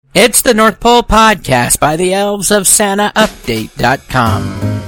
It's the North Pole Podcast by the Elves of Santa Update.com.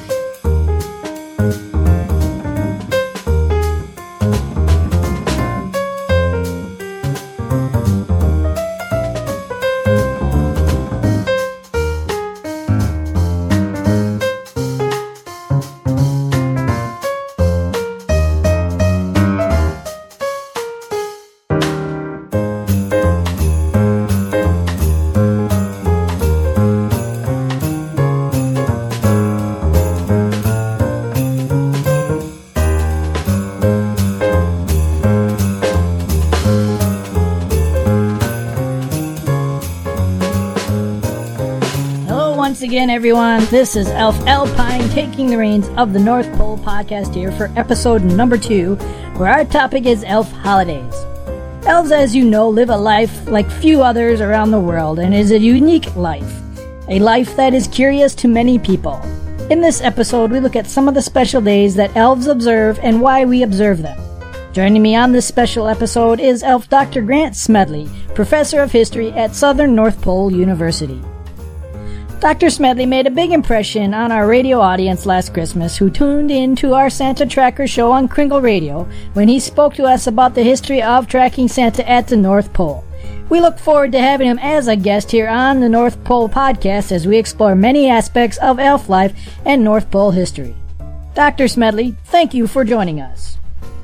Again, everyone, this is Elf Alpine taking the reins of the North Pole Podcast here for episode number 2, where our topic is elf holidays. Elves, as you know, live a life like few others around the world, and is a unique life. A life that is curious to many people. In this episode, we look at some of the special days that elves observe and why we observe them. Joining me on this special episode is Elf Dr. Grant Smedley, Professor of History at Southern North Pole University. Dr. Smedley made a big impression on our radio audience last Christmas who tuned in to our Santa Tracker show on Kringle Radio when he spoke to us about the history of tracking Santa at the North Pole. We look forward to having him as a guest here on the North Pole Podcast as we explore many aspects of elf life and North Pole history. Dr. Smedley, thank you for joining us.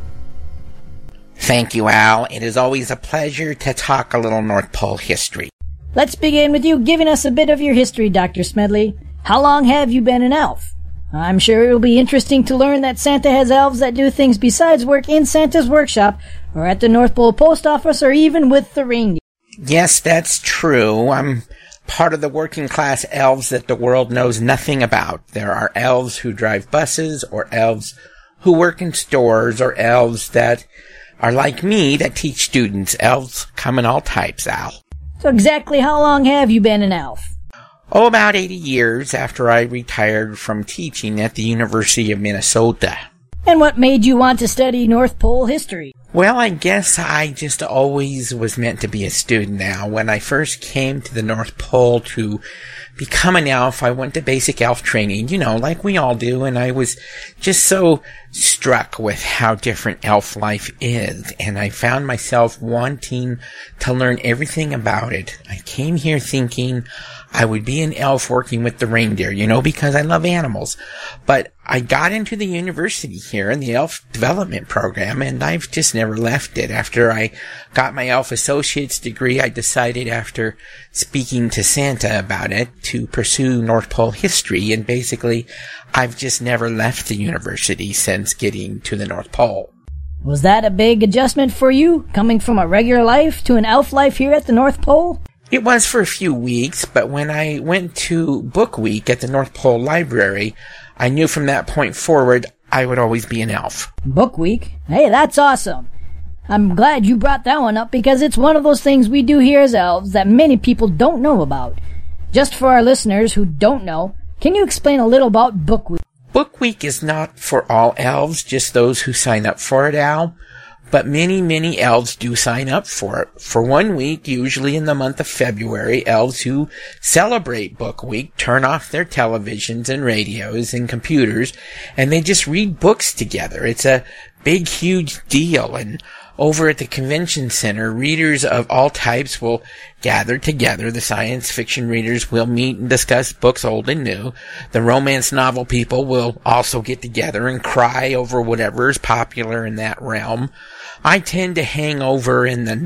Thank you, Al. It is always a pleasure to talk a little North Pole history. Let's begin with you giving us a bit of your history, Dr. Smedley. How long have you been an elf? I'm sure it will be interesting to learn that Santa has elves that do things besides work in Santa's workshop, or at the North Pole Post Office, or even with the reindeer. Yes, that's true. I'm part of the working class elves that the world knows nothing about. There are elves who drive buses, or elves who work in stores, or elves that are like me that teach students. Elves come in all types, Al. So exactly how long have you been an elf? Oh, about 80 years after I retired from teaching at the University of Minnesota. And what made you want to study North Pole history? Well, I guess I just always was meant to be a student now. When I first came to the North Pole to become an elf, I went to basic elf training, like we all do, and I was just so struck with how different elf life is, and I found myself wanting to learn everything about it. I came here thinking I would be an elf working with the reindeer, because I love animals. But I got into the university here in the elf development program, and I've just never left it. After I got my elf associate's degree, I decided after speaking to Santa about it to pursue North Pole history, and basically I've just never left the university since getting to the North Pole. Was that a big adjustment for you, coming from a regular life to an elf life here at the North Pole? It was for a few weeks, but when I went to Book Week at the North Pole Library, I knew from that point forward I would always be an elf. Book Week? Hey, that's awesome. I'm glad you brought that one up because it's one of those things we do here as elves that many people don't know about. Just for our listeners who don't know, can you explain a little about Book Week? Book Week is not for all elves, just those who sign up for it, Al. But many elves do sign up for it. For 1 week, usually in the month of February, elves who celebrate Book Week turn off their televisions and radios and computers, and they just read books together. It's a big, huge deal, and over at the convention center, readers of all types will gather together. The science fiction readers will meet and discuss books old and new. The romance novel people will also get together and cry over whatever is popular in that realm. I tend to hang over in the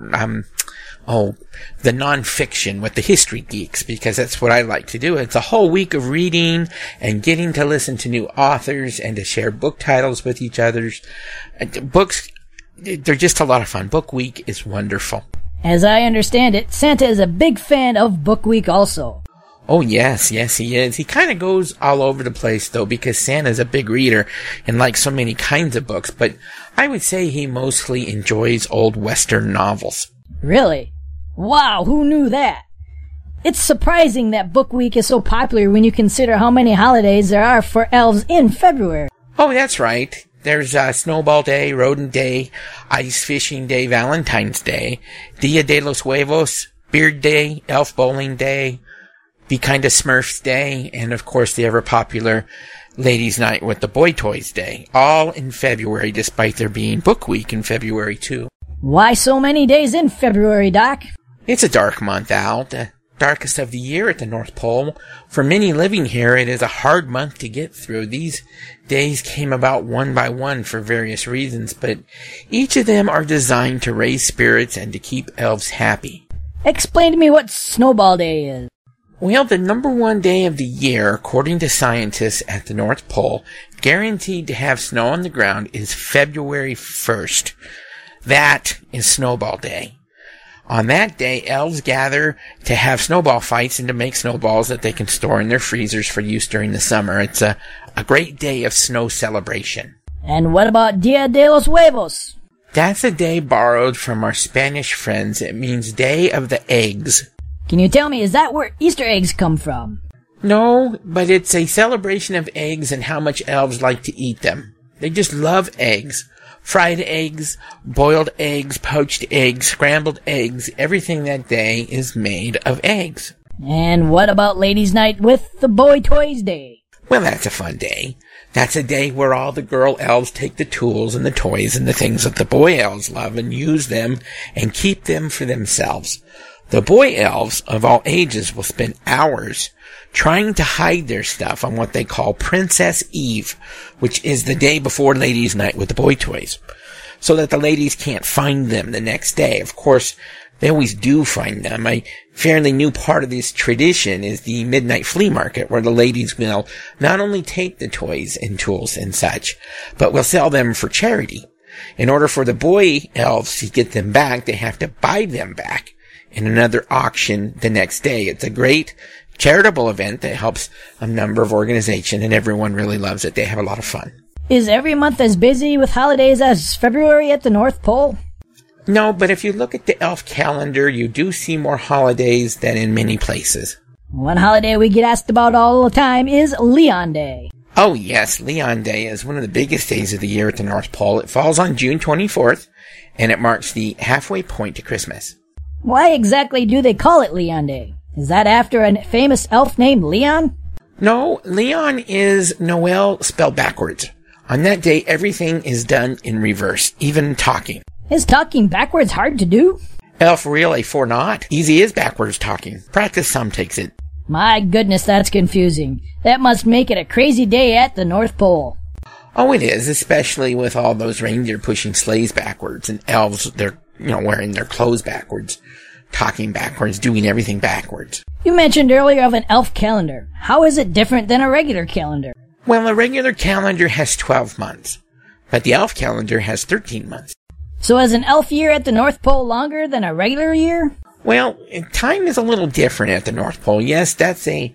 non-fiction with the history geeks because that's what I like to do. It's a whole week of reading and getting to listen to new authors and to share book titles with each other. Books, they're just a lot of fun. Book Week is wonderful. As I understand it, Santa is a big fan of Book Week also. Oh, yes, he is. He kind of goes all over the place, though, because Santa's a big reader and likes so many kinds of books, but I would say he mostly enjoys old Western novels. Really? Wow, who knew that? It's surprising that Book Week is so popular when you consider how many holidays there are for elves in February. Oh, that's right. There's Snowball Day, Rodent Day, Ice Fishing Day, Valentine's Day, Dia de los Huevos, Beard Day, Elf Bowling Day, Be Kind to Smurfs Day, and of course the ever-popular Ladies' Night with the Boy Toys Day, all in February, despite there being Book Week in February, too. Why so many days in February, Doc? It's a dark month, Al, the darkest of the year at the North Pole. For many living here, it is a hard month to get through. These days came about one by one for various reasons, but each of them are designed to raise spirits and to keep elves happy. Explain to me what Snowball Day is. Well, the number one day of the year, according to scientists at the North Pole, guaranteed to have snow on the ground, is February 1st. That is Snowball Day. On that day, elves gather to have snowball fights and to make snowballs that they can store in their freezers for use during the summer. It's a great day of snow celebration. And what about Dia de los Huevos? That's a day borrowed from our Spanish friends. It means Day of the Eggs. Can you tell me, is that where Easter eggs come from? No, but it's a celebration of eggs and how much elves like to eat them. They just love eggs. Fried eggs, boiled eggs, poached eggs, scrambled eggs. Everything that day is made of eggs. And what about Ladies' Night with the Boy Toys Day? Well, that's a fun day. That's a day where all the girl elves take the tools and the toys and the things that the boy elves love and use them and keep them for themselves. The boy elves of all ages will spend hours trying to hide their stuff on what they call Princess Eve, which is the day before Ladies' Night with the Boy Toys, so that the ladies can't find them the next day. Of course, they always do find them. A fairly new part of this tradition is the midnight flea market, where the ladies will not only take the toys and tools and such, but will sell them for charity. In order for the boy elves to get them back, they have to buy them back in another auction the next day. It's a great charitable event that helps a number of organizations, and everyone really loves it. They have a lot of fun. Is every month as busy with holidays as February at the North Pole? No, but if you look at the elf calendar, you do see more holidays than in many places. One holiday we get asked about all the time is Leon Day. Oh yes, Leon Day is one of the biggest days of the year at the North Pole. It falls on June 24th, and it marks the halfway point to Christmas. Why exactly do they call it Leon Day? Is that after a famous elf named Leon? No, Leon is Noel spelled backwards. On that day, everything is done in reverse, even talking. Is talking backwards hard to do? Elf really for not. Easy is backwards talking. Practice some takes it. My goodness, that's confusing. That must make it a crazy day at the North Pole. Oh, it is, especially with all those reindeer pushing sleighs backwards and elves, they're, wearing their clothes backwards, talking backwards, doing everything backwards. You mentioned earlier of an elf calendar. How is it different than a regular calendar? Well, a regular calendar has 12 months, but the elf calendar has 13 months. So is an elf year at the North Pole longer than a regular year? Well, time is a little different at the North Pole. Yes, that's a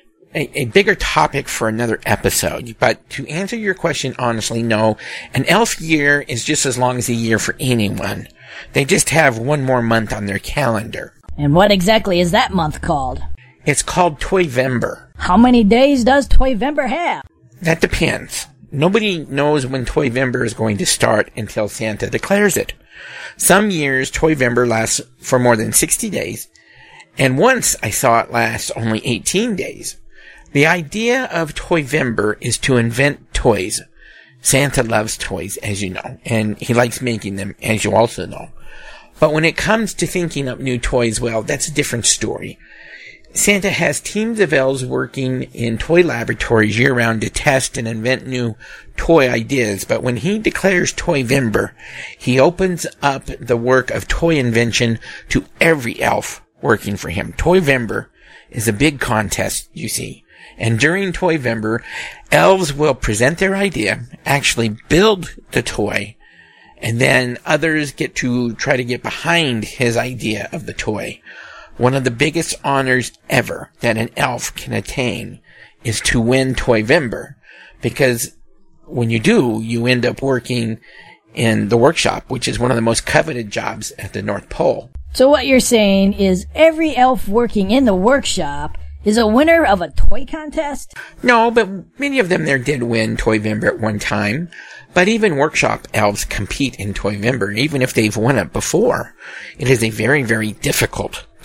bigger topic for another episode. But to answer your question honestly, no. An elf year is just as long as a year for anyone. They just have one more month on their calendar. And what exactly is that month called? It's called Toyvember. How many days does Toyvember have? That depends. Nobody knows when Toyvember is going to start until Santa declares it. Some years, Toyvember lasts for more than 60 days, and once I saw it last only 18 days. The idea of Toyvember is to invent toys. Santa loves toys, as you know, and he likes making them, as you also know. But when it comes to thinking up new toys, well, that's a different story. Santa has teams of elves working in toy laboratories year-round to test and invent new toy ideas, but when he declares Toyvember, he opens up the work of toy invention to every elf working for him. Toyvember is a big contest, you see, and during Toyvember, elves will present their idea, actually build the toy, and then others get to try to get behind his idea of the toy. One of the biggest honors ever that an elf can attain is to win Toyvember, because when you do, you end up working in the workshop, which is one of the most coveted jobs at the North Pole. So what you're saying is every elf working in the workshop is a winner of a toy contest? No, but many of them there did win Toyvember at one time. But even workshop elves compete in Toyvember, even if they've won it before. It is a very, very difficult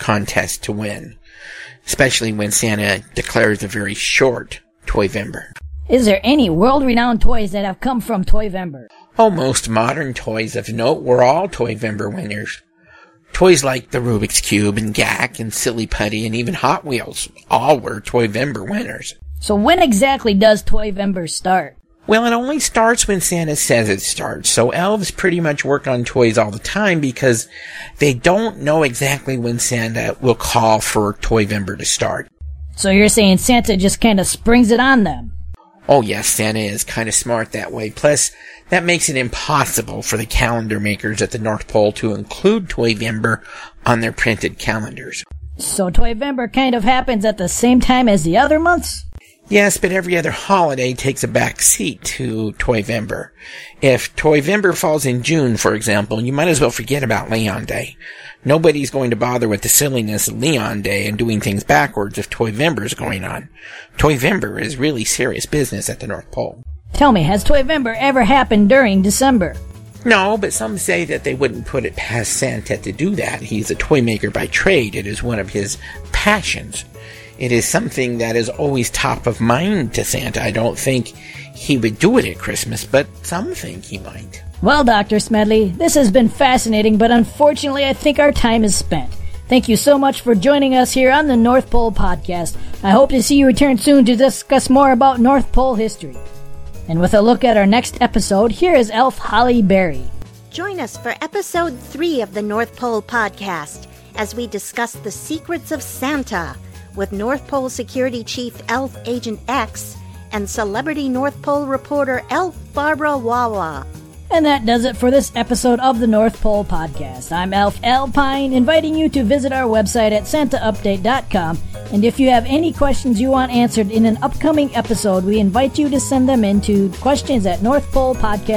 contest to win, especially when Santa declares a very short Toyvember. Is there any world-renowned toys that have come from Toyvember? Oh, most modern toys of note were all Toyvember winners. Toys like the Rubik's Cube and Gak and Silly Putty and even Hot Wheels all were Toyvember winners. So when exactly does Toyvember start? Well, it only starts when Santa says it starts, so elves pretty much work on toys all the time because they don't know exactly when Santa will call for Toyvember to start. So you're saying Santa just kind of springs it on them? Oh yes, Santa is kind of smart that way. Plus, that makes it impossible for the calendar makers at the North Pole to include Toyvember on their printed calendars. So Toyvember kind of happens at the same time as the other months? Yes, but every other holiday takes a back seat to Toyvember. If Toyvember falls in June, for example, you might as well forget about Leon Day. Nobody's going to bother with the silliness of Leon Day and doing things backwards if Toyvember is going on. Toyvember is really serious business at the North Pole. Tell me, has Toyvember ever happened during December? No, but some say that they wouldn't put it past Santa to do that. He's a toy maker by trade. It is one of his passions. It is something that is always top of mind to Santa. I don't think he would do it at Christmas, but some think he might. Well, Dr. Smedley, this has been fascinating, but unfortunately I think our time is spent. Thank you so much for joining us here on the North Pole Podcast. I hope to see you return soon to discuss more about North Pole history. And with a look at our next episode, here is Elf Holly Berry. Join us for episode 3 of the North Pole Podcast as we discuss the secrets of Santa with North Pole Security Chief Elf Agent X and celebrity North Pole reporter Elf Barbara Wawa. And that does it for this episode of the North Pole Podcast. I'm Elf Alpine, inviting you to visit our website at santaupdate.com. And if you have any questions you want answered in an upcoming episode, we invite you to send them in to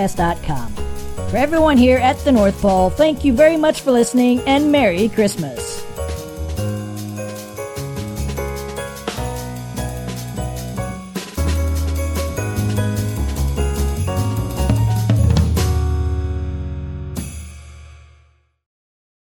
questions@northpolepodcast.com. For everyone here at the North Pole, thank you very much for listening, and Merry Christmas.